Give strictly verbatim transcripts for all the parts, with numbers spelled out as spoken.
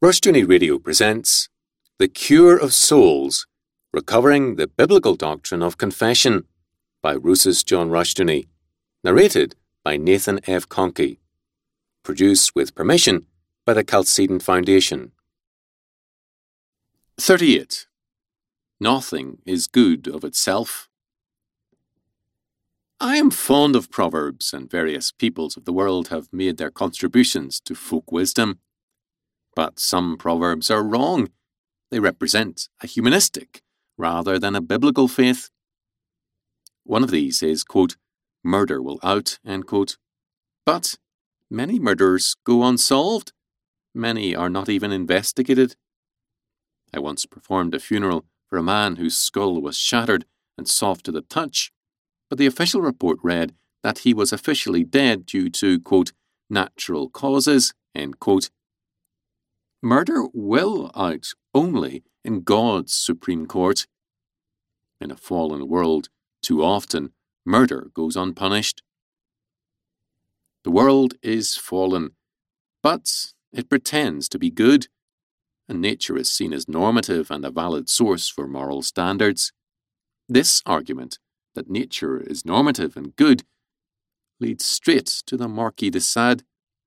Rushdoony Radio presents The Cure of Souls, Recovering the Biblical Doctrine of Confession by Rousas John Rushdoony, narrated by Nathan F. Conkey, produced with permission by the Chalcedon Foundation. thirty-eight. Nothing is good of itself. I am fond of proverbs, and various peoples of the world have made their contributions to folk wisdom. But some proverbs are wrong. They represent a humanistic rather than a biblical faith. One of these is, quote, murder will out, end quote. But many murders go unsolved. Many are not even investigated. I once performed a funeral for a man whose skull was shattered and soft to the touch, but the official report read that he was officially dead due to, quote, natural causes, end quote. Murder will out only in God's supreme court. In a fallen world, too often, murder goes unpunished. The world is fallen, but it pretends to be good, and nature is seen as normative and a valid source for moral standards. This argument, that nature is normative and good, leads straight to the Marquis de Sade.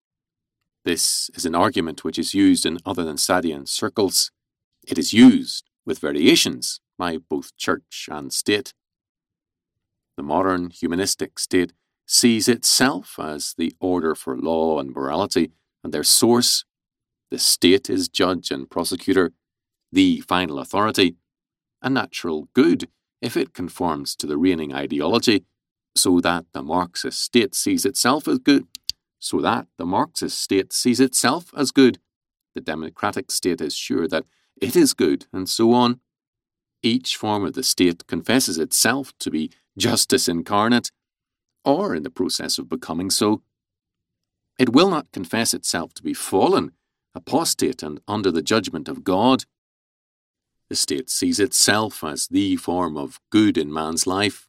This is an argument which is used in other than Sadian circles. It is used, with variations, by both church and state. The modern humanistic state sees itself as the order for law and morality and their source. The state is judge and prosecutor, the final authority, a natural good if it conforms to the reigning ideology, so that the Marxist state sees itself as good. So that the Marxist state sees itself as good. The democratic state is sure that it is good, and so on. Each form of the state confesses itself to be justice incarnate, or in the process of becoming so. It will not confess itself to be fallen, apostate, and under the judgment of God. The state sees itself as the form of good in man's life.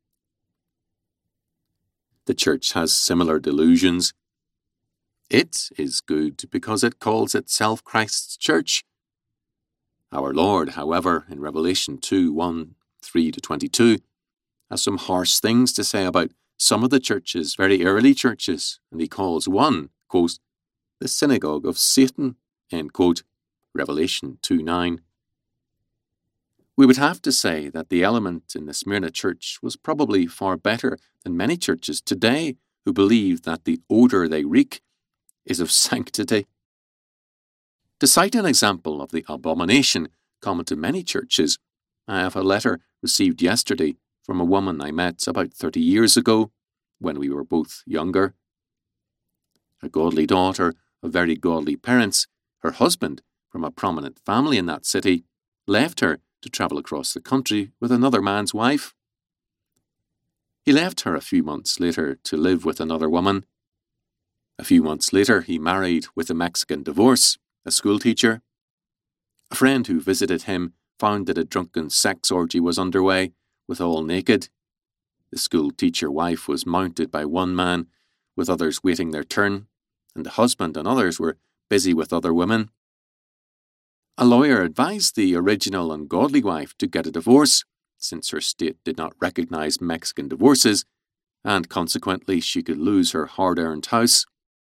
The church has similar delusions. It is good because it calls itself Christ's church. Our Lord, however, in Revelation two, one, three to twenty-two, has some harsh things to say about some of the churches, very early churches, and he calls one, quote, the synagogue of Satan, end quote, Revelation two, nine. We would have to say that the element in the Smyrna church was probably far better than many churches today who believe that the odour they reek is of sanctity. To cite an example of the abomination common to many churches, I have a letter received yesterday from a woman I met about thirty years ago, when we were both younger. A godly daughter of very godly parents, her husband, from a prominent family in that city, left her to travel across the country with another man's wife. He left her a few months later to live with another woman. A few months later, he married with a Mexican divorce, a schoolteacher. A friend who visited him found that a drunken sex orgy was underway, with all naked. The schoolteacher wife was mounted by one man, with others waiting their turn, and the husband and others were busy with other women. A lawyer advised the original and godly wife to get a divorce, since her state did not recognize Mexican divorces, and consequently she could lose her hard-earned house.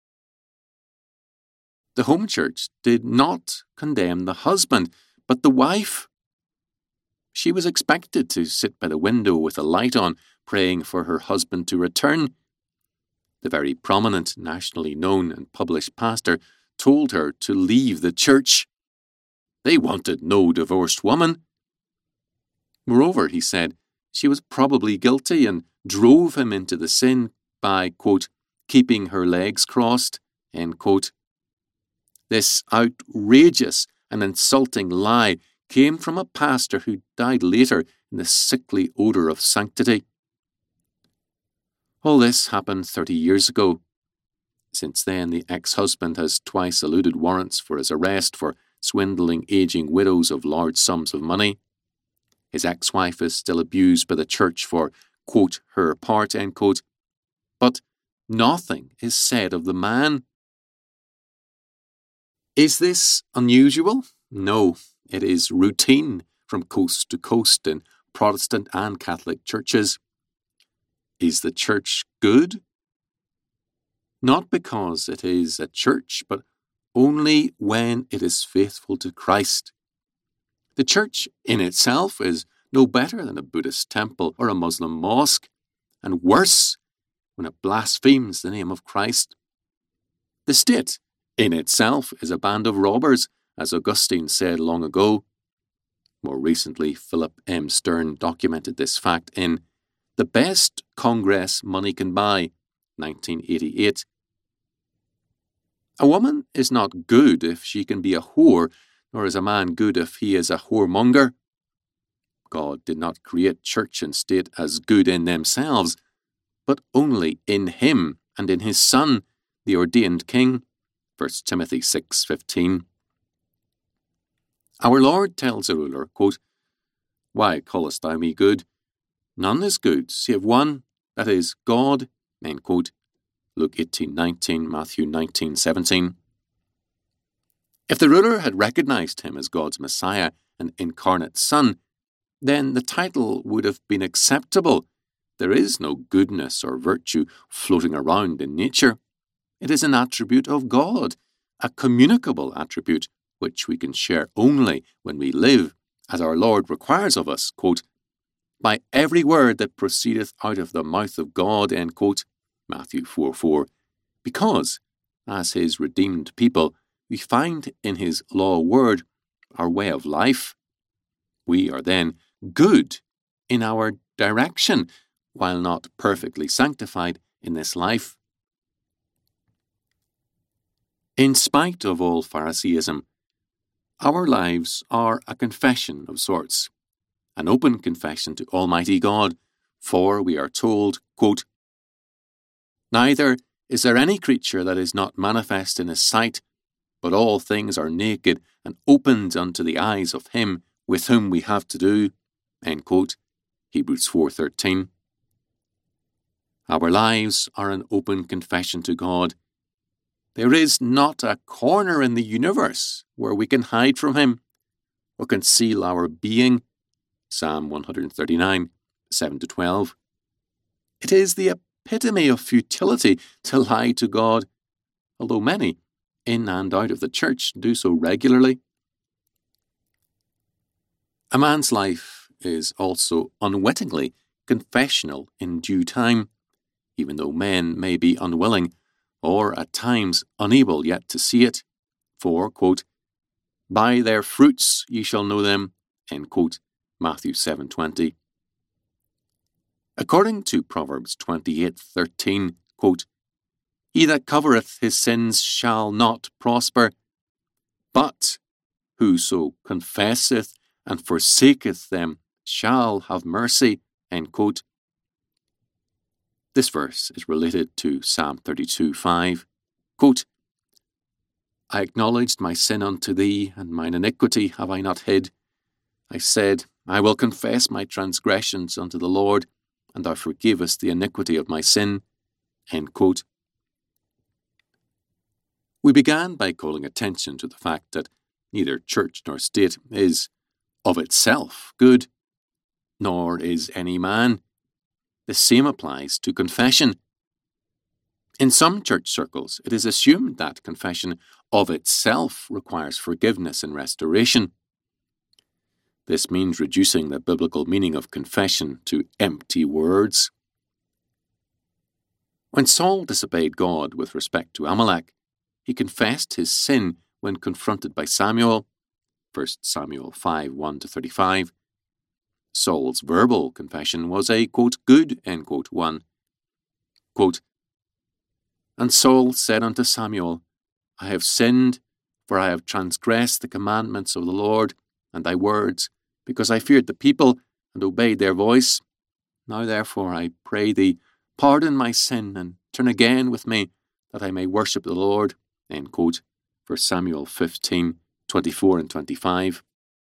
The home church did not condemn the husband, but the wife. She was expected to sit by the window with a light on, praying for her husband to return. The very prominent, nationally known and published pastor told her to leave the church. They wanted no divorced woman. Moreover, he said, she was probably guilty and drove him into the sin by, quote, keeping her legs crossed, end quote. This outrageous and insulting lie came from a pastor who died later in the sickly odour of sanctity. All this happened thirty years ago. Since then, the ex-husband has twice eluded warrants for his arrest for swindling aging widows of large sums of money. His ex-wife is still abused by the church for, quote, her part, end quote. But nothing is said of the man. Is this unusual? No, it is routine from coast to coast in Protestant and Catholic churches. Is the church good? Not because it is a church, but only when it is faithful to Christ. The church in itself is no better than a Buddhist temple or a Muslim mosque, and worse when it blasphemes the name of Christ. The state in itself is a band of robbers, as Augustine said long ago. More recently, Philip M. Stern documented this fact in The Best Congress Money Can Buy, nineteen eighty-eight. A woman is not good if she can be a whore, nor is a man good if he is a whoremonger. God did not create church and state as good in themselves, but only in him and in his Son, the ordained King. First Timothy six fifteen. Our Lord tells a ruler, quote, "Why callest thou me good? None is good, save one, that is, God." End quote. Luke eighteen nineteen, Matthew nineteen seventeen. If the ruler had recognized him as God's Messiah and incarnate Son, then the title would have been acceptable. There is no goodness or virtue floating around in nature. It is an attribute of God, a communicable attribute, which we can share only when we live, as our Lord requires of us, quote, "by every word that proceedeth out of the mouth of God," end quote, Matthew four four, because, as his redeemed people, we find in his law word our way of life. We are then good in our direction, while not perfectly sanctified in this life. In spite of all Phariseeism, our lives are a confession of sorts, an open confession to Almighty God, for we are told, quote, "Neither is there any creature that is not manifest in his sight, but all things are naked and opened unto the eyes of him with whom we have to do," end quote, Hebrews four thirteen. Our lives are an open confession to God. There is not a corner in the universe where we can hide from him or conceal our being. Psalm one thirty-nine, seven to twelve. It is the epitome of futility to lie to God, although many, in and out of the church, do so regularly. A man's life is also unwittingly confessional in due time, even though men may be unwilling or at times unable yet to see it. For, quote, "By their fruits ye shall know them," end quote, Matthew seven twenty. According to Proverbs twenty-eight thirteen, quote, "He that covereth his sins shall not prosper, but whoso confesseth and forsaketh them shall have mercy," end quote. This verse is related to Psalm thirty-two five. Quote, "I acknowledged my sin unto thee, and mine iniquity have I not hid. I said, I will confess my transgressions unto the Lord, and thou forgavest the iniquity of my sin." End quote. We began by calling attention to the fact that neither church nor state is, of itself, good, nor is any man. The same applies to confession. In some church circles, it is assumed that confession of itself requires forgiveness and restoration. This means reducing the biblical meaning of confession to empty words. When Saul disobeyed God with respect to Amalek, he confessed his sin when confronted by Samuel, First Samuel five one to thirty-five. Saul's verbal confession was a, quote, "good," end quote, one. Quote, "And Saul said unto Samuel, I have sinned, for I have transgressed the commandments of the Lord and thy words, because I feared the people and obeyed their voice. Now therefore I pray thee, pardon my sin and turn again with me, that I may worship the Lord," end quote, First Samuel fifteen twenty-four and twenty-five.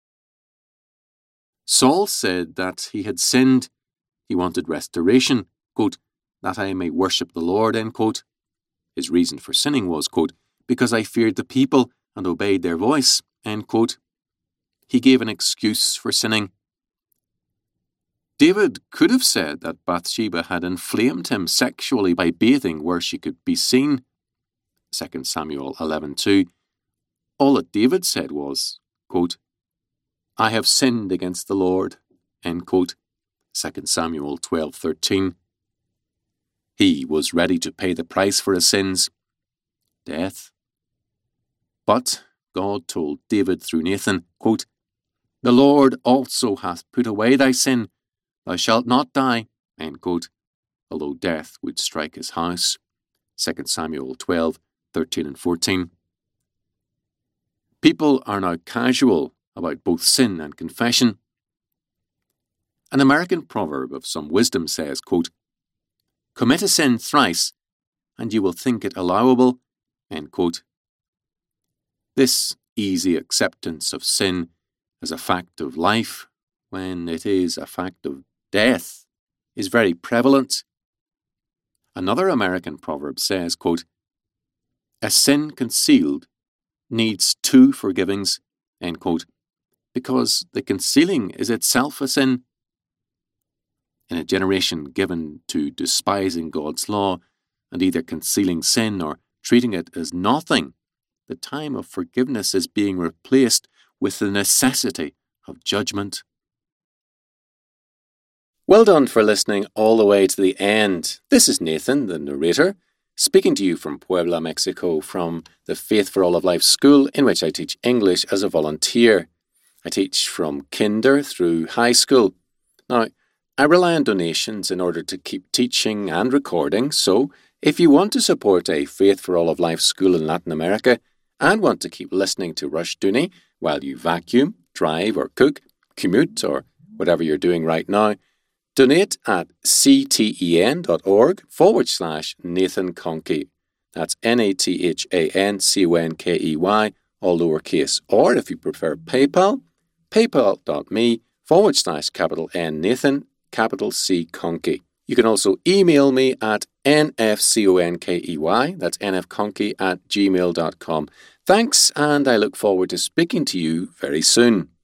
Saul said that he had sinned. He wanted restoration, quote, "that I may worship the Lord," end quote. His reason for sinning was, quote, "because I feared the people and obeyed their voice, end quote, he gave an excuse for sinning. David could have said that Bathsheba had inflamed him sexually by bathing where she could be seen, Second Samuel eleven two. All that David said was, quote, I have sinned against the Lord, end quote, Second Samuel twelve thirteen. He was ready to pay the price for his sins, death. But God told David through Nathan, quote, the Lord also hath put away thy sin, thou shalt not die, end quote, although death would strike his house, Second Samuel twelve thirteen and fourteen. People are now casual about both sin and confession. An American proverb of some wisdom says, quote, commit a sin thrice, and you will think it allowable, end quote. This easy acceptance of sin as a fact of life, when it is a fact of death, is very prevalent. Another American proverb says, quote, a sin concealed needs two forgivings, end quote, because the concealing is itself a sin. In a generation given to despising God's law and either concealing sin or treating it as nothing, the time of forgiveness is being replaced with the necessity of judgment. Well done for listening all the way to the end. This is Nathan, the narrator, speaking to you from Puebla, Mexico, from the Faith for All of Life school in which I teach English as a volunteer. I teach from kinder through high school. Now, I rely on donations in order to keep teaching and recording, so if you want to support a Faith for All of Life school in Latin America and want to keep listening to Rushdoony while you vacuum, drive or cook, commute or whatever you're doing right now, donate at cten.org forward slash Nathan Conkey. That's N A T H A N C O N K E Y, all lowercase. Or if you prefer PayPal, paypal.me forward slash capital N Nathan, capital C Conkey. You can also email me at nfconkey, that's nfconkey at gmail dot com. Thanks, and I look forward to speaking to you very soon.